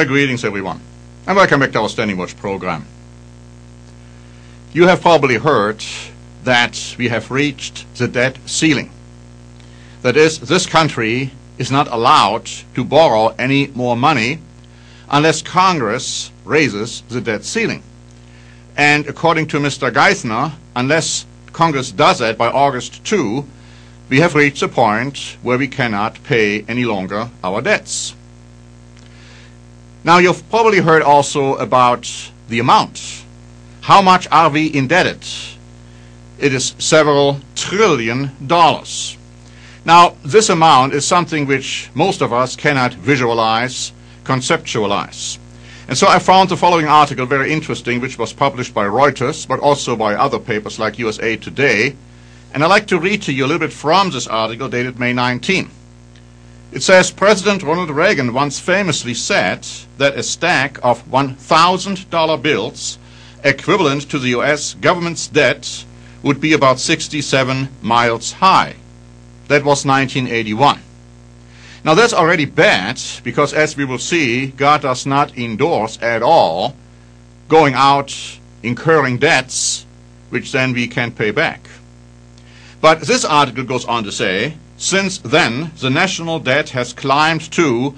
Well, greetings everyone, and welcome back to our Standing Watch program. You have probably heard that we have reached the debt ceiling. That is, this country is not allowed to borrow any more money unless Congress raises the debt ceiling. And according to Mr. Geithner, unless Congress does that by August 2, we have reached a point where we cannot pay any longer our debts. Now, you've probably heard also about the amount. How much are we indebted? It is several trillion dollars. Now, this amount is something which most of us cannot visualize, conceptualize. And so I found the following article very interesting, which was published by Reuters, but also by other papers like USA Today. And I'd like to read to you a little bit from this article dated May 19. It says, President Ronald Reagan once famously said that a stack of $1,000 bills equivalent to the U.S. government's debt would be about 67 miles high. That was 1981. Now that's already bad because, as we will see, God does not endorse at all going out incurring debts which then we can pay back. But this article goes on to say, since then, the national debt has climbed to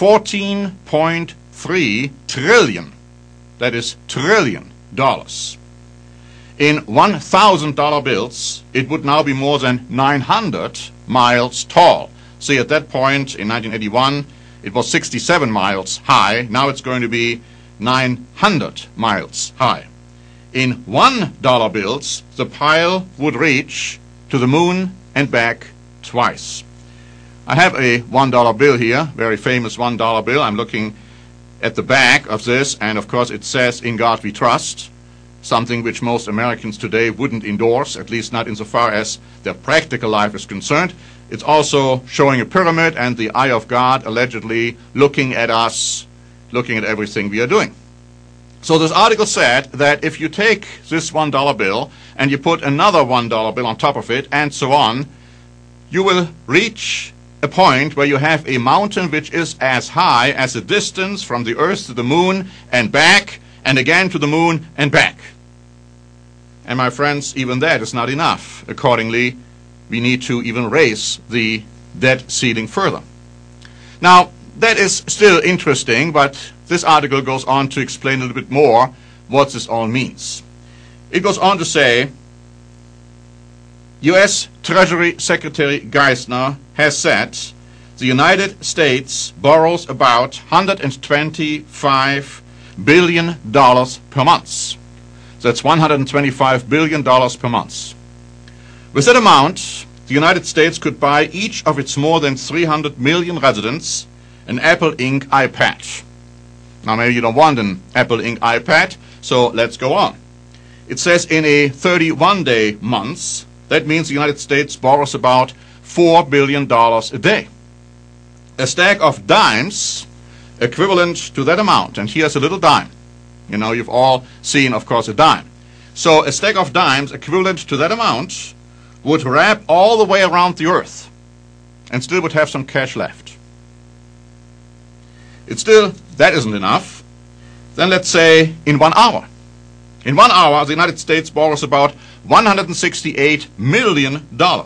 $14.3 trillion. That is trillion dollars. In $1,000 bills, it would now be more than 900 miles tall. See, at that point in 1981, it was 67 miles high. Now it's going to be 900 miles high. In $1 bills, the pile would reach to the moon and back twice. I have a $1 bill here, very famous $1 bill. I'm looking at the back of this, and of course it says, "In God We Trust," something which most Americans today wouldn't endorse, at least not insofar as their practical life is concerned. It's also showing a pyramid and the eye of God allegedly looking at us, looking at everything we are doing. So this article said that if you take this $1 bill and you put another $1 bill on top of it and so on, you will reach a point where you have a mountain which is as high as the distance from the earth to the moon and back, and again to the moon and back. And my friends, even that is not enough. Accordingly, we need to even raise the debt ceiling further. Now, that is still interesting, but this article goes on to explain a little bit more what this all means. It goes on to say, U.S. Treasury Secretary Geithner has said the United States borrows about $125 billion per month. That's $125 billion per month. With that amount, the United States could buy each of its more than 300 million residents an Apple Inc. iPad. Now, maybe you don't want an Apple Inc. iPad, so let's go on. It says in a 31-day month, that means the United States borrows about $4 billion a day. A stack of dimes equivalent to that amount, and here's a little dime. You know, you've all seen, of course, a dime. So a stack of dimes equivalent to that amount would wrap all the way around the earth and still would have some cash left. That isn't enough. Then let's say in 1 hour. In 1 hour, the United States borrows about $168 million.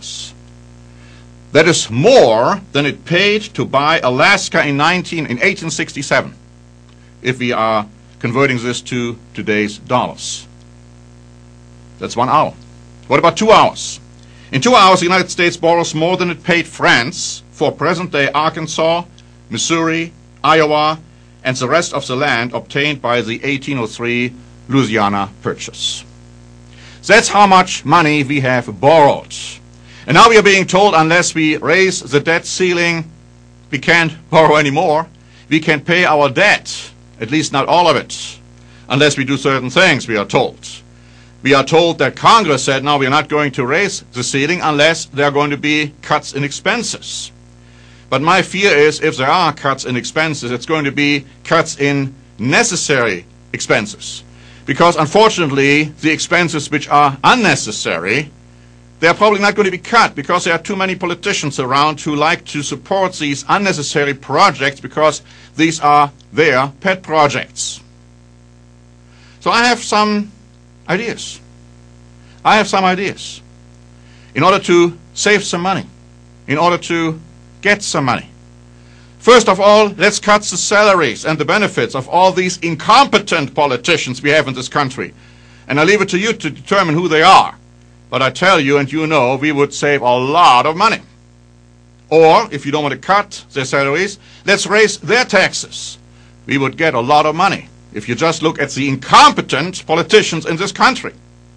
That is more than it paid to buy Alaska in 1867, if we are converting this to today's dollars. That's 1 hour. What about 2 hours? In 2 hours, the United States borrows more than it paid France for present-day Arkansas, Missouri, Iowa, and the rest of the land obtained by the 1803 Louisiana Purchase. That's how much money we have borrowed. And now we are being told unless we raise the debt ceiling, we can't borrow anymore. We can pay our debt, at least not all of it, unless we do certain things, we are told. We are told that Congress said, no, we are not going to raise the ceiling unless there are going to be cuts in expenses. But my fear is if there are cuts in expenses, it's going to be cuts in necessary expenses. Because unfortunately, the expenses which are unnecessary They are probably not going to be cut because there are too many politicians around who like to support these unnecessary projects because these are their pet projects. So I have some ideas. In order to save some money, in order to get some money. First of all, let's cut the salaries and the benefits of all these incompetent politicians we have in this country. And I leave it to you to determine who they are. But I tell you, and you know, we would save a lot of money. Or, if you don't want to cut their salaries, let's raise their taxes. We would get a lot of money if you just look at the incompetent politicians in this country.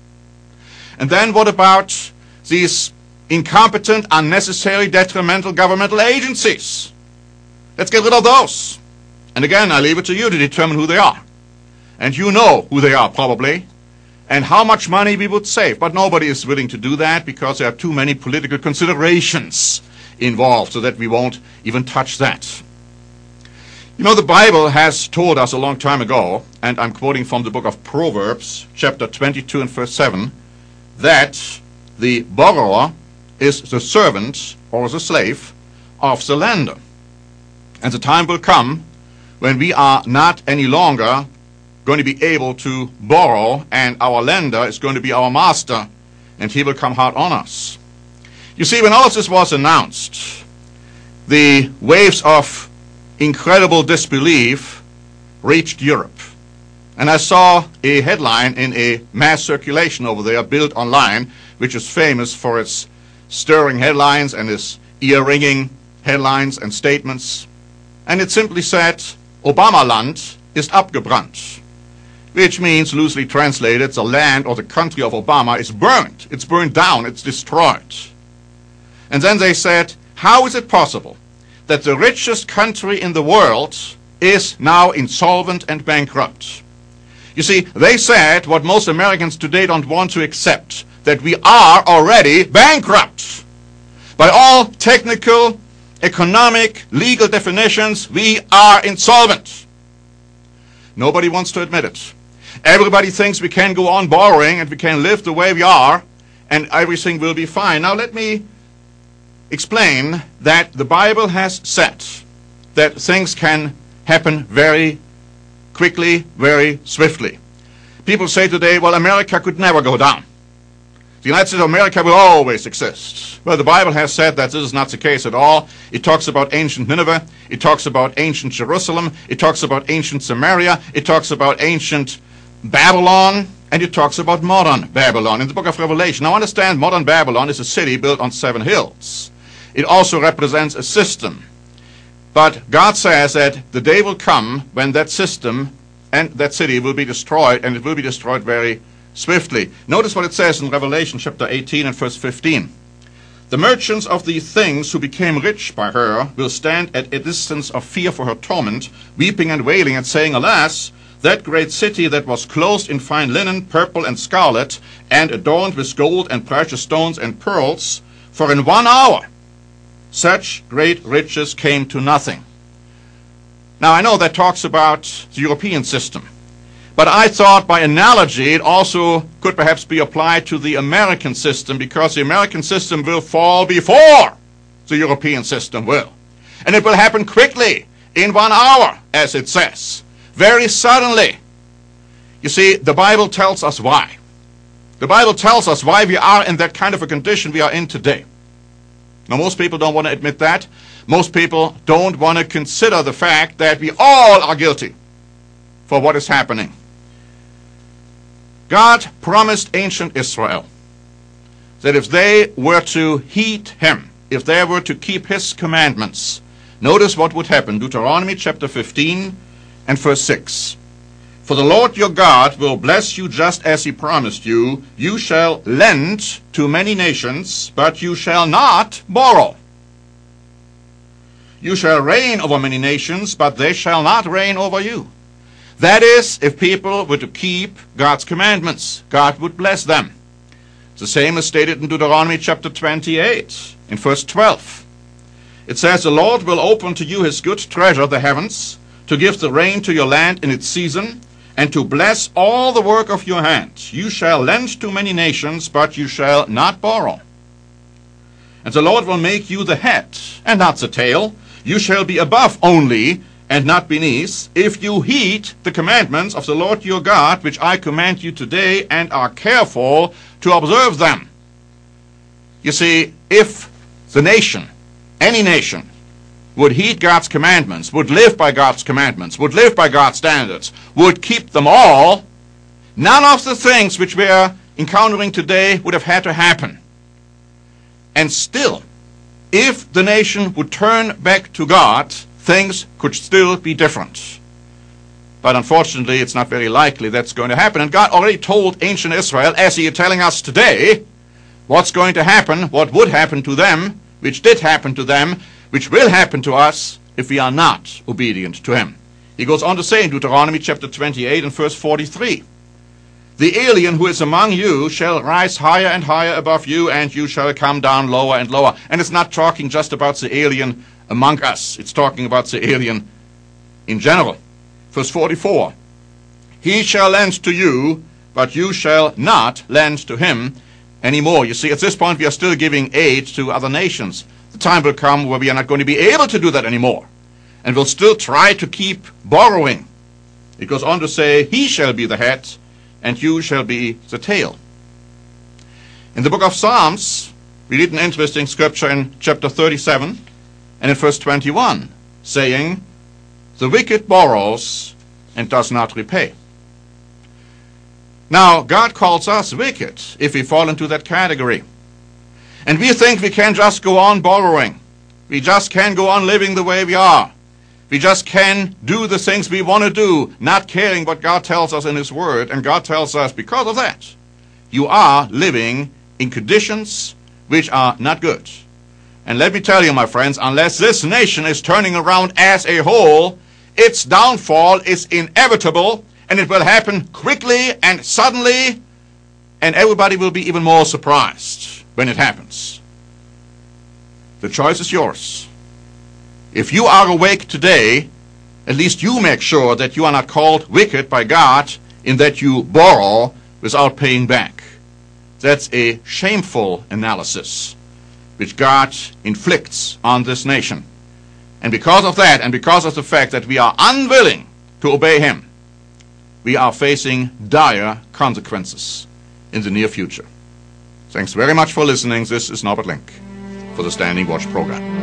And then what about these incompetent, unnecessary, detrimental governmental agencies? Let's get rid of those. And again, I leave it to you to determine who they are. And you know who they are, probably, and how much money we would save. But nobody is willing to do that because there are too many political considerations involved, so that we won't even touch that. You know, the Bible has told us a long time ago, and I'm quoting from the book of Proverbs, chapter 22 and verse 7, that the borrower is the servant or the slave of the lender. And the time will come when we are not any longer going to be able to borrow, and our lender is going to be our master, and he will come hard on us. You see, when all of this was announced, the waves of incredible disbelief reached Europe. And I saw a headline in a mass circulation over there, Bild Online, which is famous for its stirring headlines and its ear-ringing headlines and statements. And it simply said, Obamaland ist abgebrannt, which means, loosely translated, the land or the country of Obama is burned. It's burned down. It's destroyed. And then they said, how is it possible that the richest country in the world is now insolvent and bankrupt? You see, they said what most Americans today don't want to accept, that we are already bankrupt. By all technical, economic, legal definitions, we are insolvent. Nobody wants to admit it. Everybody thinks we can go on borrowing and we can live the way we are and everything will be fine. Now let me explain that the Bible has said that things can happen very quickly, very swiftly. People say today, well, America could never go down. The United States of America will always exist. Well, the Bible has said that this is not the case at all. It talks about ancient Nineveh. It talks about ancient Jerusalem. It talks about ancient Samaria. It talks about ancient Babylon. And it talks about modern Babylon in the book of Revelation. Now understand, modern Babylon is a city built on 7 hills. It also represents a system. But God says that the day will come when that system and that city will be destroyed, and it will be destroyed very swiftly. Notice what it says in Revelation chapter 18 and verse 15. The merchants of these things who became rich by her will stand at a distance of fear for her torment, weeping and wailing and saying, Alas, that great city that was clothed in fine linen, purple and scarlet, and adorned with gold and precious stones and pearls, for in 1 hour such great riches came to nothing. Now I know that talks about the European system, but I thought by analogy it also could perhaps be applied to the American system, because the American system will fall before the European system will. And it will happen quickly, in 1 hour, as it says. Very suddenly. You see, the Bible tells us why. The Bible tells us why we are in that kind of a condition we are in today. Now, most people don't want to admit that. Most people don't want to consider the fact that we all are guilty for what is happening. God promised ancient Israel that if they were to heed Him, if they were to keep His commandments, notice what would happen. Deuteronomy chapter 15 and verse 6. For the Lord your God will bless you just as He promised you. You shall lend to many nations, but you shall not borrow. You shall reign over many nations, but they shall not reign over you. That is, if people were to keep God's commandments, God would bless them. The same is stated in Deuteronomy chapter 28, in verse 12. It says, The Lord will open to you His good treasure, the heavens, to give the rain to your land in its season, and to bless all the work of your hands. You shall lend to many nations, but you shall not borrow. And the Lord will make you the head and not the tail. You shall be above only and not beneath, if you heed the commandments of the Lord your God, which I command you today, and are careful to observe them. You see, if the nation, any nation, would heed God's commandments, would live by God's commandments, would live by God's standards, would keep them all, none of the things which we are encountering today would have had to happen. And still, if the nation would turn back to God, things could still be different. But unfortunately, it's not very likely that's going to happen. And God already told ancient Israel, as He is telling us today, what's going to happen, what would happen to them, which did happen to them, which will happen to us if we are not obedient to Him. He goes on to say in Deuteronomy chapter 28 and verse 43, the alien who is among you shall rise higher and higher above you, and you shall come down lower and lower. And it's not talking just about the alien among us. It's talking about the alien in general. Verse 44, he shall lend to you, but you shall not lend to him anymore. You see, at this point we are still giving aid to other nations. The time will come where we are not going to be able to do that anymore. And we'll still try to keep borrowing. It goes on to say, he shall be the head, and you shall be the tail. In the book of Psalms, we read an interesting scripture in chapter 37 and in verse 21, saying, the wicked borrows and does not repay. Now, God calls us wicked if we fall into that category. And we think we can just go on borrowing. We just can go on living the way we are. We just can do the things we want to do, not caring what God tells us in His Word. And God tells us, because of that, you are living in conditions which are not good. And let me tell you, my friends, unless this nation is turning around as a whole, its downfall is inevitable, and it will happen quickly and suddenly, and everybody will be even more surprised when it happens. The choice is yours. If you are awake today, at least you make sure that you are not called wicked by God in that you borrow without paying back. That's a shameful analysis which God inflicts on this nation. And because of that, and because of the fact that we are unwilling to obey Him, we are facing dire consequences in the near future. Thanks very much for listening. This is Norbert Link for the Standing Watch program.